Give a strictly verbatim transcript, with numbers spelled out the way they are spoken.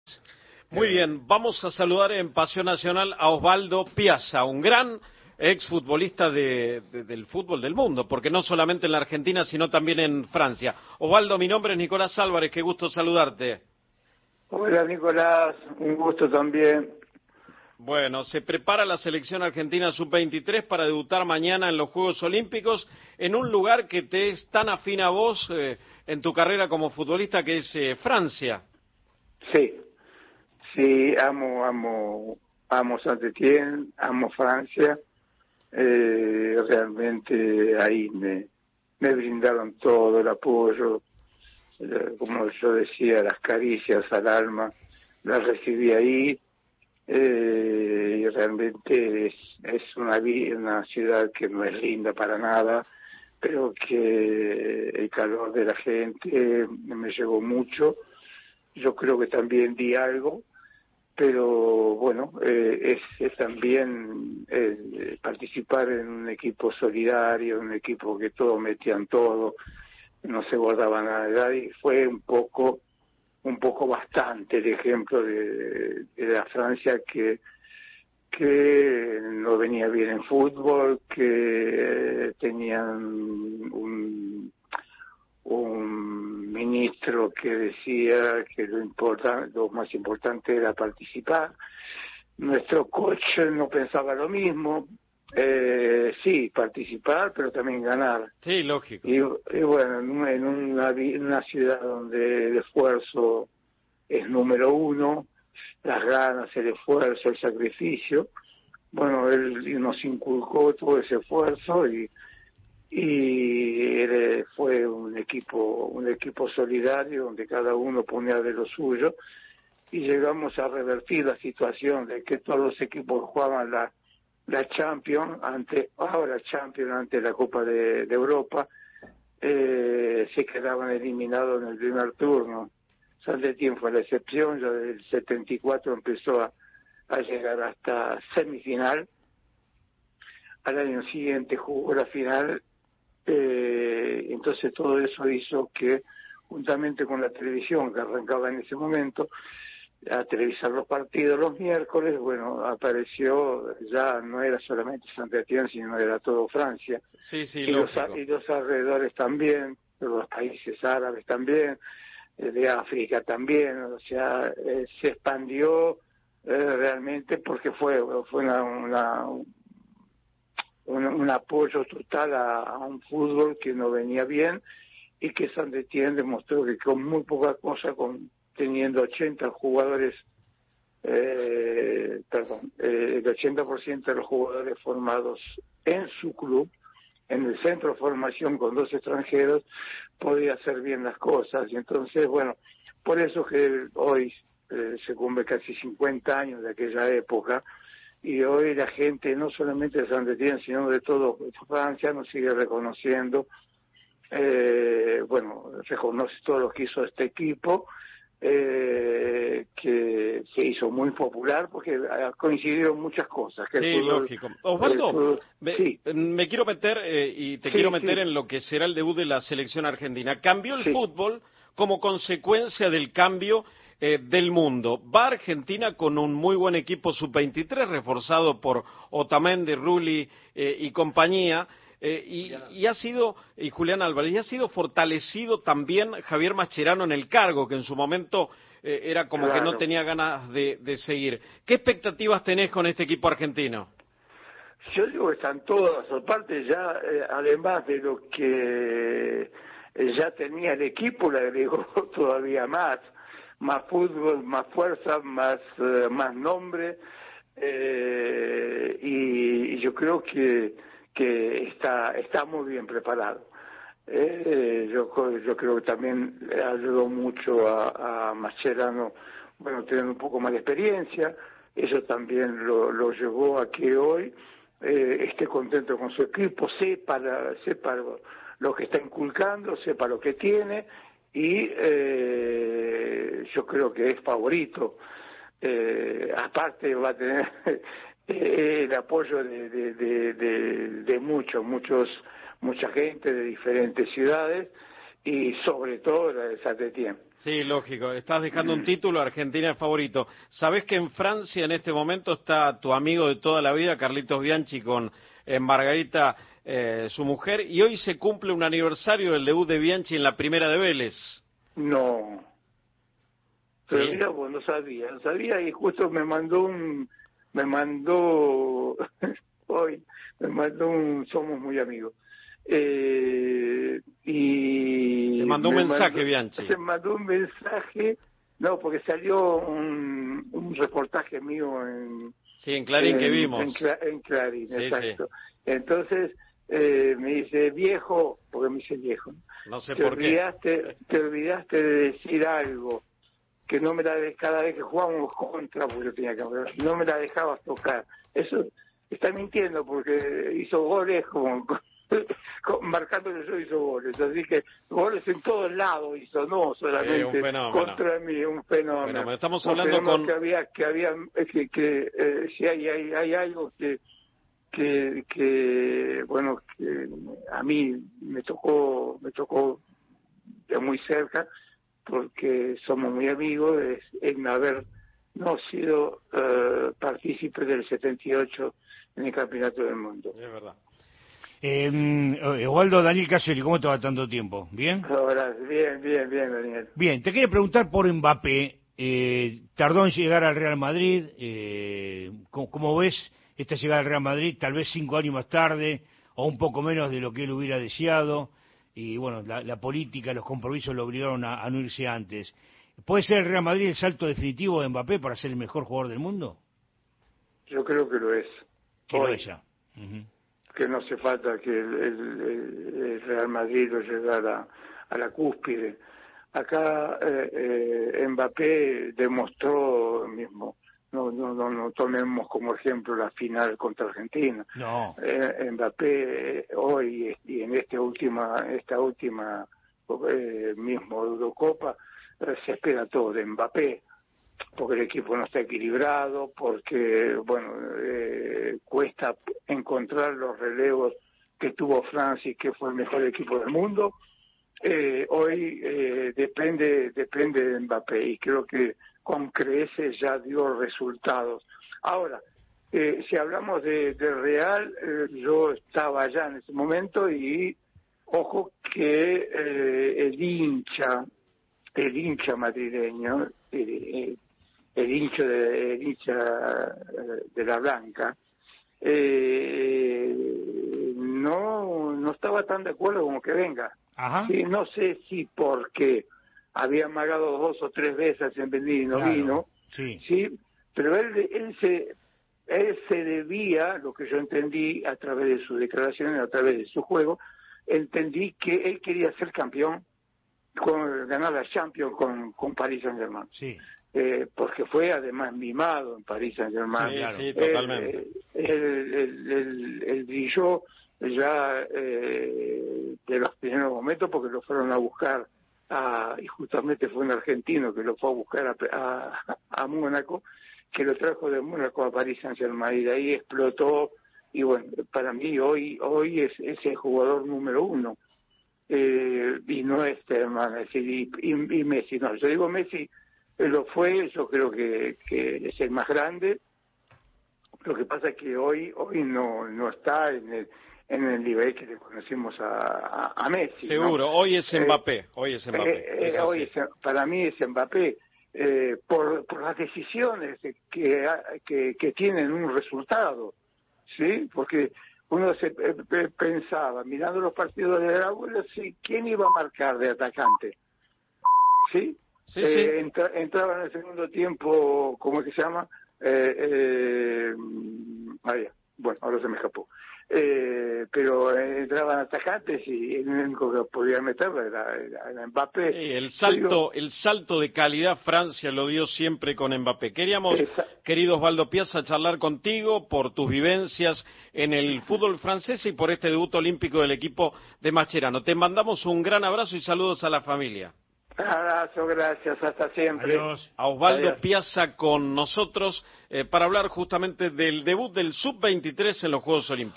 Muy bien, vamos a saludar en Pasión Nacional a Osvaldo Piazza, un gran exfutbolista de, de, del fútbol del mundo, porque no solamente en la Argentina, sino también en Francia. Osvaldo, mi nombre es Nicolás Álvarez, qué gusto saludarte. Hola Nicolás, un gusto también. Bueno, se prepara la selección argentina sub veintitrés para debutar mañana en los Juegos Olímpicos en un lugar que te es tan afín a vos eh, en tu carrera como futbolista, que es eh, Francia. Sí, sí, amo, amo, amo Saint-Étienne, amo Francia. Eh, realmente ahí me, me brindaron todo el apoyo, eh, como yo decía, las caricias al alma, las recibí ahí. Eh, y realmente es, es una, una ciudad que no es linda para nada, pero que el calor de la gente me llegó mucho. Yo creo que también di algo, pero bueno, eh, es, es también eh, participar en un equipo solidario, un equipo que todos metían todo, no se guardaba nada, y fue un poco un poco bastante el ejemplo de, de la Francia que que no venía bien en fútbol, que tenían un, un ministro que decía que lo importante, lo más importante era participar. Nuestro coach no pensaba lo mismo. Eh, sí, participar, pero también ganar. Sí, lógico. Y, y bueno, en una, en una ciudad donde el esfuerzo es número uno, las ganas, el esfuerzo, el sacrificio, bueno, él nos inculcó todo ese esfuerzo y y él fue un equipo un equipo solidario donde cada uno ponía de lo suyo y llegamos a revertir la situación de que todos los equipos jugaban la la Champions ante ahora Champions ante la Copa de, de Europa, eh, se quedaban eliminados en el primer turno. Saint-Étienne fue la excepción, ya desde el setenta y cuatro empezó a, a llegar hasta semifinal. Al año siguiente jugó la final, eh, entonces todo eso hizo que, juntamente con la televisión que arrancaba en ese momento, a televisar los partidos los miércoles, bueno, apareció, ya no era solamente Saint-Étienne, sino era todo Francia. Sí, sí, y, los, y los alrededores también, los países árabes también, de África también, o sea, eh, se expandió eh, realmente porque fue fue una, una un, un apoyo total a, a un fútbol que no venía bien y que Saint-Étienne demostró que con muy poca cosa, con teniendo ochenta jugadores, eh, perdón, eh, el ochenta por ciento de los jugadores formados en su club, en el centro de formación con dos extranjeros, podía hacer bien las cosas. Y entonces, bueno, por eso que hoy eh, se cumple casi cincuenta años de aquella época, y hoy la gente, no solamente de Saint-Étienne, sino de todo Francia, nos sigue reconociendo, eh, bueno, reconoce todo lo que hizo este equipo, eh, que se hizo muy popular porque coincidieron muchas cosas. Que sí, el fútbol, lógico. Osvaldo, fútbol, me, sí. me quiero meter eh, y te sí, quiero meter sí. en lo que será el debut de la selección argentina. Cambió el sí. fútbol como consecuencia del cambio eh, del mundo. Va Argentina con un muy buen equipo sub veintitrés, reforzado por Otamendi, Rulli eh, y compañía. Eh, y, y ha sido, y Julián Álvarez, y ha sido fortalecido también Javier Mascherano en el cargo, que en su momento eh, era como Claro. que no tenía ganas de, de seguir. ¿Qué expectativas tenés con este equipo argentino? Yo digo que están todas, aparte ya, eh, además de lo que eh, ya tenía el equipo, le agregó todavía más, más fútbol, más fuerza, más, eh, más nombre, eh, y, y yo creo que que está está muy bien preparado. Eh, yo yo creo que también le ayudó mucho a, a Mascherano, bueno, tener un poco más de experiencia. Eso también lo, lo llevó a que hoy eh, esté contento con su equipo, sepa, la, sepa lo, lo que está inculcando, sepa lo que tiene, y eh, yo creo que es favorito. Eh, aparte va a tener el apoyo de, de, de, de, de muchos, muchos, mucha gente de diferentes ciudades y sobre todo la de Saint-Étienne. Sí, lógico. Estás dejando un título, Argentina es favorito. ¿Sabés que en Francia en este momento está tu amigo de toda la vida, Carlitos Bianchi, con eh, Margarita, eh, su mujer, y hoy se cumple un aniversario del debut de Bianchi en la primera de Vélez? No. Pero Sí. mira, vos no sabía, no sabía y justo me mandó un, me mandó, hoy, me mandó un, somos muy amigos. Eh, y Te mandó un me mensaje, mandó, Bianchi. se mandó un mensaje, no, porque salió un, un reportaje mío en, Sí, en Clarín en, que vimos. En, Cla- en Clarín, Sí, exacto. sí. Entonces eh, me dice, viejo, porque me dice viejo, No sé te por qué. olvidaste, te olvidaste de decir algo que no me la de, cada vez que jugábamos contra, porque yo tenía que hablar, no me la dejabas tocar. Eso está mintiendo porque hizo goles como, como marcando que yo hizo goles, así que goles en todos lados hizo, no solamente Sí, un fenómeno. contra mí, un fenómeno. Fenómeno. Estamos un hablando fenómeno con... que había, que había, que, que eh, si hay, hay, hay algo que que, que bueno, que a mí me tocó, me tocó de muy cerca, porque somos muy amigos, es en haber no sido uh, partícipe del setenta y ocho en el Campeonato del Mundo. Es verdad. Eh, Osvaldo, Daniel Caseri, ¿cómo te va tanto tiempo? ¿Bien? Ahora, bien, bien, bien, Daniel. Bien, te quería preguntar por Mbappé. Eh, tardó en llegar al Real Madrid. Eh, ¿cómo, ¿Cómo ves esta llegada al Real Madrid? Tal vez cinco años más tarde, o un poco menos de lo que él hubiera deseado. Y bueno, la, la política, los compromisos lo obligaron a, a no irse antes. ¿Puede ser el Real Madrid el salto definitivo de Mbappé para ser el mejor jugador del mundo? Yo creo que lo es. Que Hoy, lo es ya. Uh-huh. Que no hace falta que el, el, el Real Madrid lo llegara a la cúspide. Acá eh, eh, Mbappé demostró mismo, no, no, no, no tomemos como ejemplo la final contra Argentina. No. Eh, Mbappé eh, hoy y en esta última, esta última eh, mismo Eurocopa eh, se espera todo de Mbappé, porque el equipo no está equilibrado, porque bueno eh, cuesta encontrar los relevos que tuvo Francia, que fue el mejor equipo del mundo. Eh, hoy eh, depende depende de Mbappé y creo que con creces ya dio resultados. Ahora, eh, si hablamos de, de Real, eh, yo estaba allá en ese momento y ojo que eh, el hincha, el hincha madrileño, eh, el hincha de, el hincha de la Blanca, eh, no no estaba tan de acuerdo con que venga. Ajá. Sí, no sé si porque había amagado dos o tres veces en venir y no Claro, vino, sí. sí, pero él él se él se debía, lo que yo entendí a través de sus declaraciones, a través de su juego, entendí que él quería ser campeón, con, ganar la Champions con, con Paris Saint-Germain. Sí. Eh, porque fue además mimado en Paris Saint-Germain. Sí, claro. sí, totalmente. Él, él, él, él, él brilló ya eh, de los primeros momentos porque lo fueron a buscar a, y justamente fue un argentino que lo fue a buscar a, a, a Mónaco, que lo trajo de Mónaco a Paris Saint-Germain y de ahí explotó y bueno, para mí hoy hoy es, es el jugador número uno. Eh, y no es hermano, es decir, y, y, y Messi, no, yo digo Messi lo fue, yo creo que, que es el más grande. Lo que pasa es que hoy hoy no no está en el en el nivel que le conocimos a, a, a Messi. Seguro, ¿no? hoy es Mbappé, eh, hoy es Mbappé. Eh, es eh, hoy es, para mí es Mbappé, eh, por, por las decisiones que, que, que tienen un resultado, ¿sí? Porque uno se eh, pensaba, mirando los partidos de la abuela, ¿sí? ¿Quién iba a marcar de atacante? ¿Sí? Sí, eh, sí. Entra, entraba en el segundo tiempo, ¿cómo es que se llama? Eh, eh, ahí, bueno, ahora se me escapó. Eh, pero entraban atacantes y el único que podía meterlo era, era, era Mbappé. Sí, el salto, el salto de calidad Francia lo dio siempre con Mbappé. Queríamos, Esa... querido Osvaldo Piazza, charlar contigo por tus vivencias en el fútbol francés y por este debut olímpico del equipo de Mascherano. Te mandamos un gran abrazo y saludos a la familia. Abrazo, gracias, hasta siempre. Adiós. A Osvaldo Adiós. Piazza con nosotros eh, para hablar justamente del debut del sub veintitrés en los Juegos Olímpicos.